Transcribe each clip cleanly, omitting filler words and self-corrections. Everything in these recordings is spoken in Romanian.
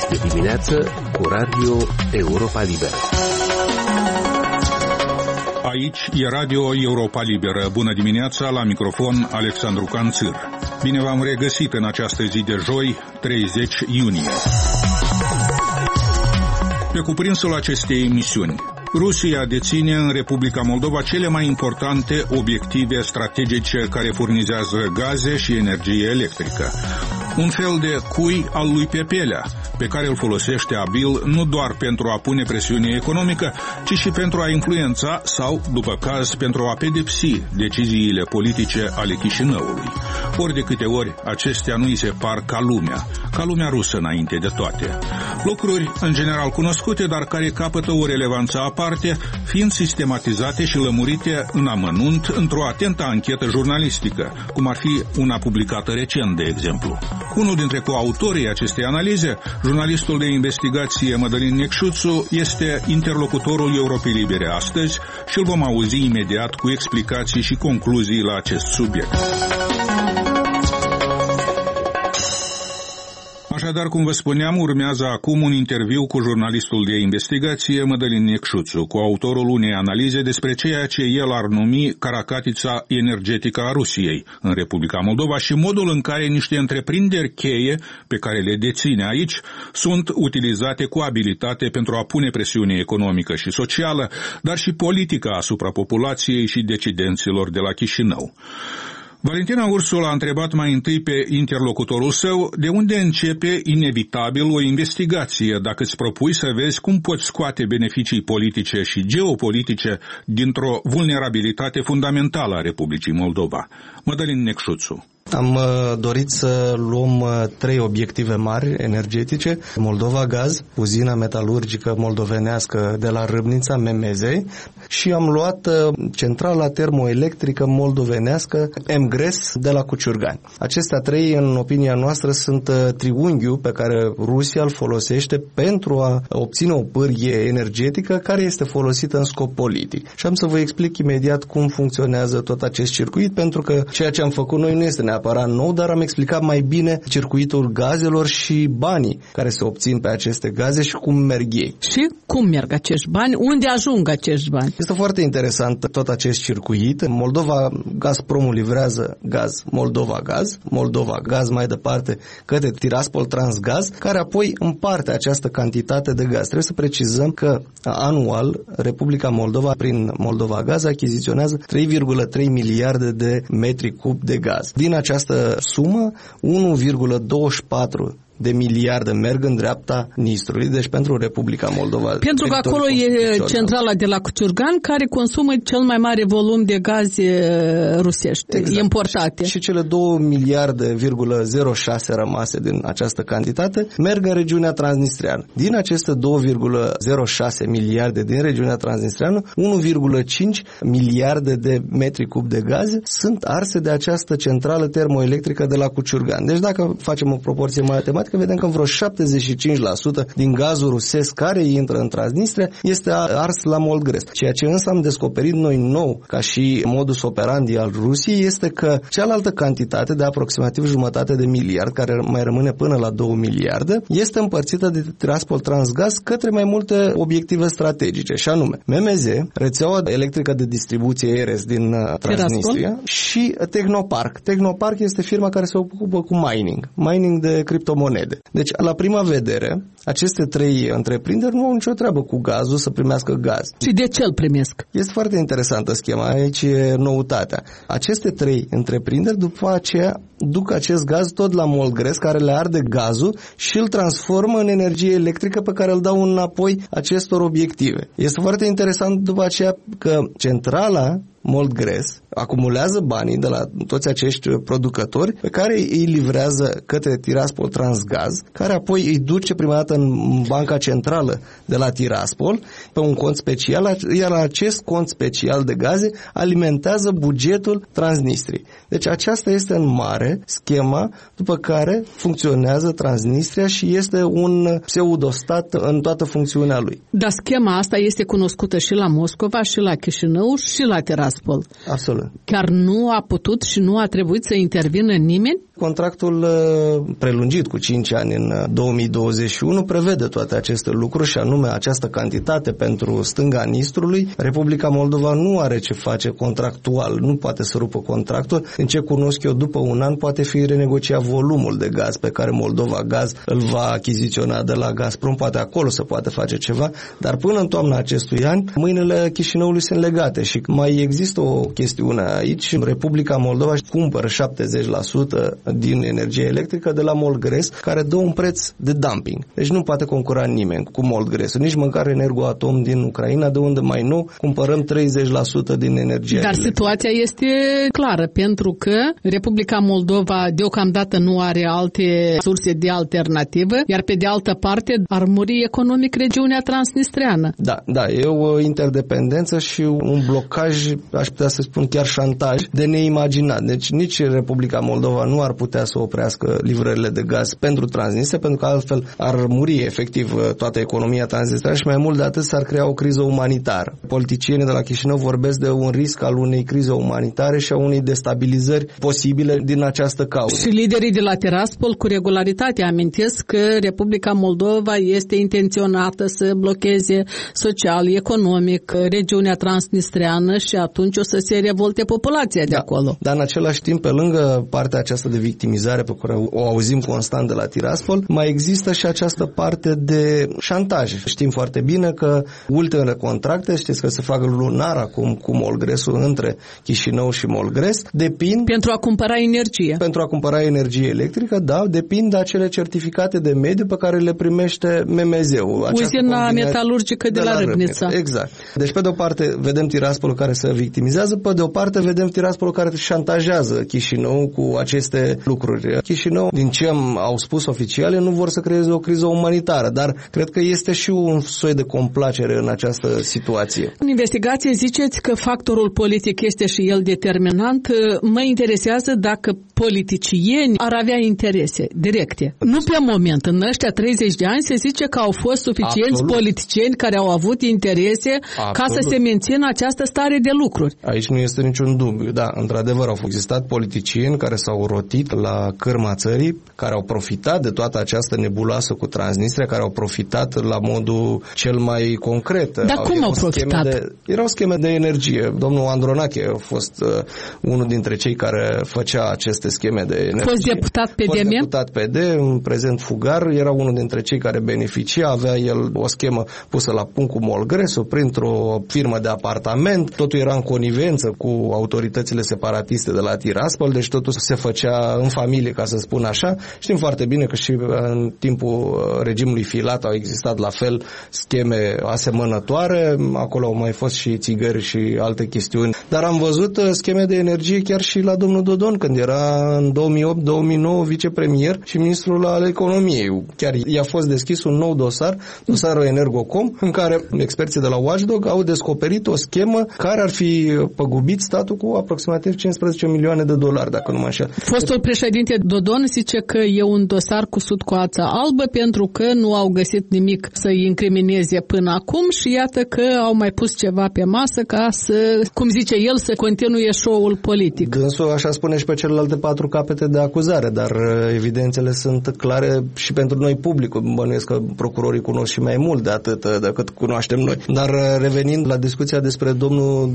Este dimineață cu Radio Europa Liberă. Aici e Radio Europa Liberă. Bună dimineața, la microfon Alexandru Canțir. Bine v-am regăsit în această zi de joi, 30 iunie. Pe cuprinsul acestei emisiuni, Rusia deține în Republica Moldova cele mai importante obiective strategice care furnizează gaze și energie electrică. Un fel de cui al lui Pepelea, pe care îl folosește abil nu doar pentru a pune presiune economică, ci și pentru a influența sau, după caz, pentru a pedepsi deciziile politice ale Chișinăului. Ori de câte ori acestea nu îi se par ca lumea rusă înainte de toate. Lucruri în general cunoscute, dar care capătă o relevanță aparte, fiind sistematizate și lămurite în amănunt într-o atentă anchetă jurnalistică, cum ar fi una publicată recent, de exemplu. Unul dintre coautorii acestei analize, jurnalistul de investigație Mădălin Necșuțu, este interlocutorul Europei Libere astăzi și îl vom auzi imediat cu explicații și concluzii la acest subiect. Așadar, cum vă spuneam, urmează acum un interviu cu jurnalistul de investigație Mădălin Necșuțu, cu autorul unei analize despre ceea ce el ar numi caracatița energetică a Rusiei în Republica Moldova și modul în care niște întreprinderi cheie pe care le deține aici sunt utilizate cu abilitate pentru a pune presiune economică și socială, dar și politică asupra populației și decidenților de la Chișinău. Valentina Ursul a întrebat mai întâi pe interlocutorul său de unde începe inevitabil o investigație dacă îți propui să vezi cum poți scoate beneficii politice și geopolitice dintr-o vulnerabilitate fundamentală a Republicii Moldova. Mădălin Necșuțu. Am dorit să luăm 3 obiective mari energetice: Moldova Gaz, uzina metalurgică moldovenească de la Râbnița, MMZ, și am luat centrala termoelectrică moldovenească MGRES de la Cuciurgani. Acestea 3, în opinia noastră, sunt triunghiul pe care Rusia îl folosește pentru a obține o pârghie energetică care este folosită în scop politic. Și am să vă explic imediat cum funcționează tot acest circuit, pentru că ceea ce am făcut noi nu este neapărat nou, dar am explicat mai bine circuitul gazelor și banii care se obțin pe aceste gaze și cum merg ei. Și cum merg acești bani? Unde ajung acești bani? Este foarte interesant tot acest circuit. Moldova, Gazpromul livrează gaz Moldova Gaz mai departe către Tiraspol Transgaz, care apoi împarte această cantitate de gaz. Trebuie să precizăm că anual Republica Moldova, prin Moldova Gaz, achiziționează 3,3 miliarde de metri cub de gaz. Din această sumă, 1,24 de miliarde merg în dreapta Nistrului, deci pentru Republica Moldova. Pentru că acolo e centrala de la Cuciurgan care consumă cel mai mare volum de gaze rusești, exact, importate. Și cele 2 miliarde,06 rămase din această cantitate merg în regiunea transnistreană. Din aceste 2,06 miliarde din regiunea transnistreană, 1,5 miliarde de metri cub de gaze sunt arse de această centrală termoelectrică de la Cuciurgan. Deci dacă facem o proporție matematică, vedem că vreo 75% din gazul rusesc care intră în Transnistria este ars la Moldgres. Ceea ce însă am descoperit noi nou, ca și modus operandi al Rusiei, este că cealaltă cantitate de aproximativ 1,5 de miliard, care mai rămâne până la 2 miliarde, este împărțită de Tiraspol Transgaz către mai multe obiective strategice, și anume MMZ, rețeaua electrică de distribuție ERES din Transnistria, și Tehnopark. Tehnopark este firma care se ocupă cu mining de criptomonede. Deci, la prima vedere, aceste 3 întreprinderi nu au nicio treabă cu gazul, să primească gaz. Și de ce îl primesc? Este foarte interesantă schema, aici e noutatea. Aceste 3 întreprinderi, după aceea, duc acest gaz tot la Moldgres, care le arde gazul și îl transformă în energie electrică pe care îl dau înapoi acestor obiective. Este foarte interesant după aceea că centrala Moldgres acumulează banii de la toți acești producători pe care îi livrează către Tiraspol Transgaz, care apoi îi duce prima dată în banca centrală de la Tiraspol pe un cont special, iar acest cont special de gaze alimentează bugetul Transnistriei. Deci aceasta este în mare schema după care funcționează Transnistria și este un pseudostat în toată funcțiunea lui. Dar schema asta este cunoscută și la Moscova, și la Chișinău, și la Tiraspol. Absolut. Chiar nu a putut și nu a trebuit să intervină nimeni? Contractul prelungit cu 5 ani în 2021 prevede toate aceste lucruri și anume această cantitate pentru stânga Nistrului. Republica Moldova nu are ce face contractual, nu poate să rupă contractul. În ce cunosc eu, după un an poate fi renegociat volumul de gaz pe care Moldova Gaz îl va achiziționa de la Gazprom, poate acolo să poate face ceva, dar până în toamna acestui an, mâinile Chișinăului sunt legate și mai există o chestiune aici. Republica Moldova cumpără 70% din energie electrică de la Molgres, care dă un preț de dumping. Deci nu poate concura nimeni cu Molgresul, nici măcar Energoatom din Ucraina, de unde mai nou cumpărăm 30% din energie electrică. Dar situația este clară, pentru că Republica Moldova deocamdată nu are alte surse de alternativă, iar pe de altă parte ar muri economic regiunea transnistreană. Da, e o interdependență și un blocaj, aș putea să spun chiar șantaj, de neimaginat. Deci nici Republica Moldova nu ar putea să oprească livrările de gaz pentru Transnistria, pentru că altfel ar muri efectiv toată economia transnistreană și mai mult de atât s-ar crea o criză umanitară. Politicienii de la Chișinău vorbesc de un risc al unei crize umanitare și a unei destabilizări posibile din această cauză. Și liderii de la Tiraspol cu regularitate amintesc că Republica Moldova este intenționată să blocheze social, economic regiunea transnistreană și atunci o să se revolte populația de acolo. Dar în același timp, pe lângă partea aceasta de victimizare pe care o auzim constant de la Tiraspol, mai există și această parte de șantaj. Știm foarte bine că ultimele contracte, știți că se fac lunar acum cu Molgresul între Chișinău și Molgres, depind... Pentru a cumpăra energie. Pentru a cumpăra energie electrică, da, depind de acele certificate de mediu pe care le primește MMZ-ul. Uzina metalurgică de la Râbnița. Exact. Deci, pe de o parte, vedem Tiraspolul care se victimizează, pe de o parte, vedem Tiraspolul care șantajează Chișinău cu aceste lucruri. Chișinău, din ce au spus oficiale, nu vor să creeze o criză umanitară, dar cred că este și un soi de complacere în această situație. În investigație ziceți că factorul politic este și el determinant. Mă interesează dacă politicieni ar avea interese directe. Nu pe moment. În ăștia 30 de ani se zice că au fost suficienți politicieni care au avut interese ca să se mențină această stare de lucruri. Aici nu este niciun dubiu. Da, într-adevăr au existat politicieni care s-au rotit la cârma țării, care au profitat de toată această nebuloasă cu Transnistria, care au profitat la modul cel mai concret. Dar cum au profitat? Erau scheme de energie. Domnul Andronache a fost unul dintre cei care făcea aceste scheme de energie. Fost deputat PD. Fost deputat PD, în prezent fugar, era unul dintre cei care beneficia, avea el o schemă pusă la punct cu Molgresul printr-o firmă de apartament, totul era în conivență cu autoritățile separatiste de la Tiraspol, deci totul se făcea în familie, ca să spun așa. Știm foarte bine că și în timpul regimului Filat au existat la fel scheme asemănătoare, acolo au mai fost și țigări și alte chestiuni, dar am văzut scheme de energie chiar și la domnul Dodon, când era în 2008-2009 vicepremier și ministrul al economiei. Chiar i-a fost deschis un nou dosar, dosarul Energocom, în care experții de la Watchdog au descoperit o schemă care ar fi păgubit statul cu aproximativ 15 milioane de dolari, dacă nu mă înșel. Fostul președinte Dodon zice că e un dosar cusut cu ața albă pentru că nu au găsit nimic să-i incrimineze până acum și iată că au mai pus ceva pe masă ca să, cum zice el, să continue show-ul politic. Dânsul așa spune și pe celelalte 4 capete de acuzare, dar evidențele sunt clare și pentru noi publicul. Bănuiesc că procurorii cunosc și mai mult de atât decât cunoaștem noi. Dar revenind la discuția despre domnul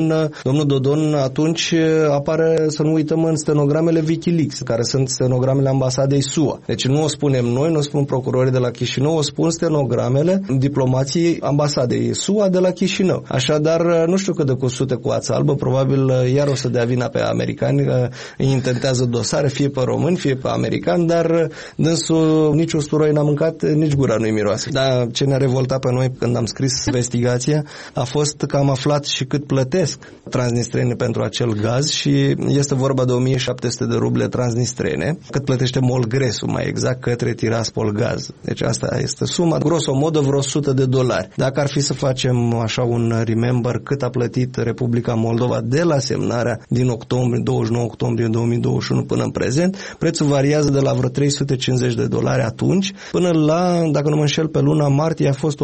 Dodon atunci apare, să nu uităm, în stenogramele Wikileaks, care sunt stenogramele ambasadei SUA. Deci nu o spunem noi, nu o spun procurorii de la Chișinău, o spun stenogramele diplomației ambasadei SUA de la Chișinău. Așadar, nu știu cât de cusute cu ața albă, probabil iar o să dea vina pe americani, îi intentează dosare, fie pe români, fie pe americani, dar dânsul nici usturoi n-a mâncat, nici gura nu-i miroase. Dar ce ne-a revoltat pe noi când am scris investigația a fost că am aflat și cât plătesc transnistrene pentru acel gaz și este vorba de 1700 de ruble transnistrene, cât plătește Molgresul, mai exact, către Tiraspol Gaz. Deci asta este suma, grosomodă vreo $100. Dacă ar fi să facem așa un remember cât a plătit Republica Moldova de la semnarea din octombrie, 29 octombrie 2021 până în prezent, prețul variază de la vreo $350 atunci până la, dacă nu mă înșel, pe luna martie a fost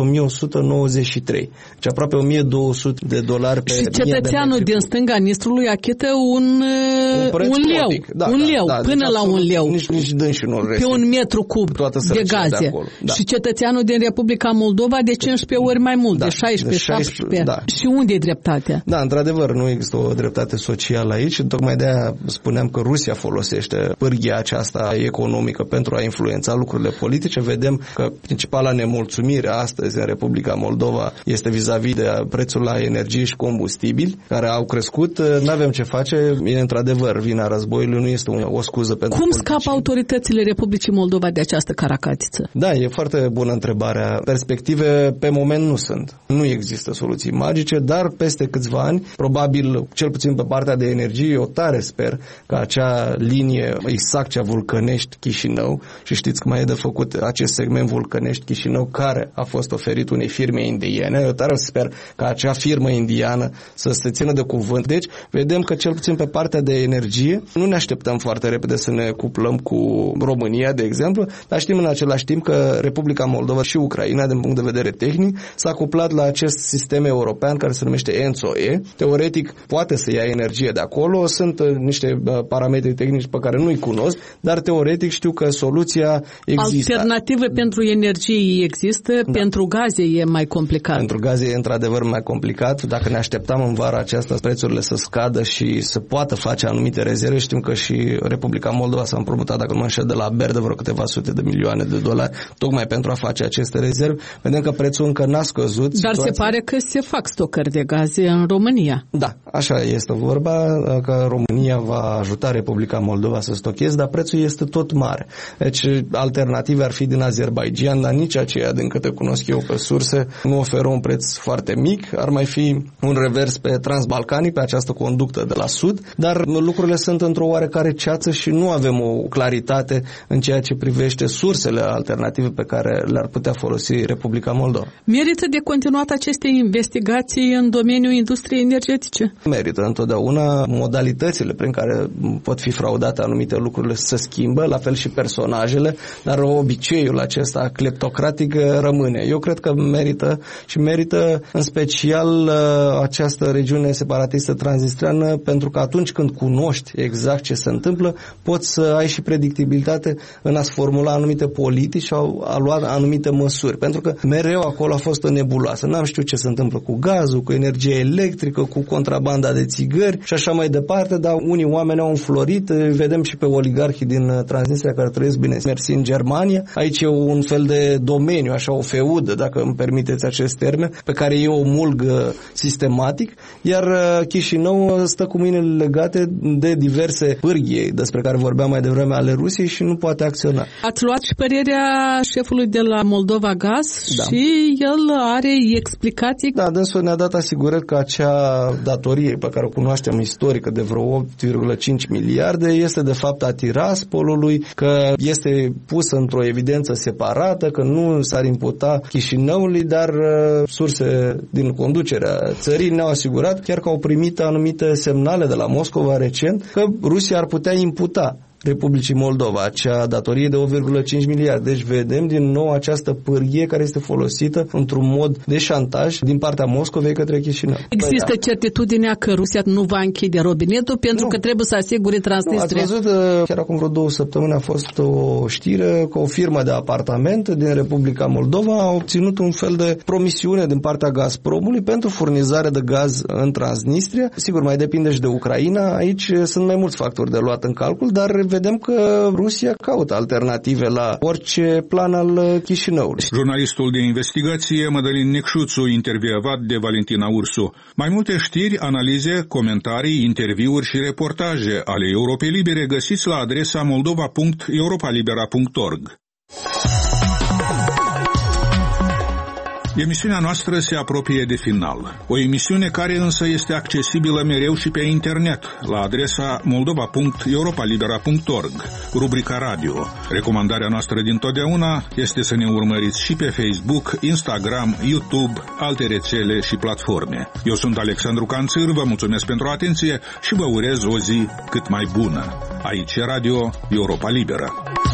1193. Deci aproape $1200 pe și cetățeanul din stânga Nistrului achită un leu. Da, leu, până la un leu. Nici dânsi nu pe un metru cub de gaze. Și cetățeanul din Republica Moldova de 15 ori mai mult, de 16-17. Da. Și unde e dreptatea? Da, într-adevăr, nu există o dreptate socială aici și tocmai de-aia spuneam că Rusia folosește pârghia aceasta economică pentru a influența lucrurile politice. Vedem că principala nemulțumire astăzi în Republica Moldova este vis-a-vis de prețul la energie și combustibili, care au crescut. N-avem ce face. E într-adevăr, vina războiului nu este o scuză pentru Cum scapă autoritățile Republicii Moldova de această caracatiță? Da, e foarte bună întrebarea. Perspective pe moment nu sunt. Nu există soluții magice, dar peste câțiva ani, probabil, cel puțin pe partea de energie, eu tare sper că acea linie exact cea Vulcănești-Chișinău, și știți că mai e de făcut acest segment Vulcănești-Chișinău, care a fost oferit unei firme indiene. Eu tare sper că acea firmă indiană să se țină de cuvânt. Deci, vedem că cel puțin pe partea de energie nu ne așteptăm foarte repede să ne cuplăm cu România, de exemplu, dar știm în același timp că Republica Moldova și Ucraina, din punct de vedere tehnic, s-a cuplat la acest sistem european care se numește ENTSO-E. Teoretic, poate să ia energie de acolo, sunt niște parametri tehnici pe care nu-i cunosc, dar teoretic știu că soluția există. Alternative pentru energie există, pentru gaze e mai complicat. Pentru gaze e într-adevăr mai complicat. Dacă ne așteptam în vara aceasta prețurile să scadă și să poată face anumite rezerve, știm că și Republica Moldova s-a împrumutat, dacă nu mă înșel, de la BER de vreo câteva sute de milioane de dolari, tocmai pentru a face aceste rezerve. Vedem că prețul încă n-a scăzut. Dar se pare că se fac stocări de gaze în România. Da, așa este vorba, că România va ajuta Republica Moldova să stocheze, dar prețul este tot mare. Deci alternative ar fi din Azerbaidjan, dar nici aceea, din câte cunosc eu pe surse, nu oferă un preț foarte mic. Ar mai fi un revers pe Transbalcanii, pe această conductă de la sud, dar lucrurile sunt într-o oarecare ceață și nu avem o claritate în ceea ce privește sursele alternative pe care le-ar putea folosi Republica Moldova. Merită de continuat aceste investigații în domeniul industriei energetice? Merită întotdeauna. Modalitățile prin care pot fi fraudate anumite lucruri se schimbă, la fel și personajele, dar obiceiul acesta cleptocratic rămâne. Eu cred că merită și merită în special această regiune separatistă transnistreană, pentru că atunci când cunoști exact ce se întâmplă, poți să ai și predictibilitate în a-ți formula anumite politici sau a lua anumite măsuri. Pentru că mereu acolo a fost o nebuloasă. N-am știut ce se întâmplă cu gazul, cu energia electrică, cu contrabanda de țigări și așa mai departe, dar unii oameni au înflorit. Vedem și pe oligarhii din Transnistria care trăiesc bine mersi în Germania. Aici e un fel de domeniu, așa o feudă, dacă îmi permiteți acest termen, pe care ei o mulg sistematic, iar Chișinău stă cu mâinile legate de diverse pârghii despre care vorbeam mai devreme ale Rusiei și nu poate acționa. Ați luat și părerea șefului de la Moldova Gaz, da, și el are explicații? Da, dânsul ne-a dat asigurări că acea datorie pe care o cunoaștem istorică de vreo 8,5 miliarde este de fapt a Tiraspolului, că este pusă într-o evidență separată, că nu s-ar imputa Chișinăului, dar surse din conducerea țării ne-au asigurat, chiar că au primit anumite semnale de la Moscova recent, că Rusia ar putea imputa Republicii Moldova acea datorie de 1,5 miliarde. Deci vedem din nou această pârghie care este folosită într-un mod de șantaj din partea Moscovei către Chișinău. Există certitudinea că Rusia nu va închide robinetul pentru că trebuie să asigure Transnistria? Ați văzut, chiar acum vreo 2 săptămâni a fost o știre că o firmă de apartamente din Republica Moldova a obținut un fel de promisiune din partea Gazpromului pentru furnizare de gaz în Transnistria. Sigur, mai depinde și de Ucraina. Aici sunt mai mulți factori de luat în calcul, dar vedem că Rusia caută alternative la orice plan al Chișinăului. Jurnalistul de investigație Mădălin Necșuțu, intervievat de Valentina Ursu. Mai multe știri, analize, comentarii, interviuri și reportaje ale Europei Libere găsiți la adresa moldova.europalibera.org. Emisiunea noastră se apropie de final. O emisiune care însă este accesibilă mereu și pe internet, la adresa moldova.europalibera.org, rubrica radio. Recomandarea noastră dintotdeauna este să ne urmăriți și pe Facebook, Instagram, YouTube, alte rețele și platforme. Eu sunt Alexandru Canțir, vă mulțumesc pentru atenție și vă urez o zi cât mai bună. Aici e Radio Europa Liberă.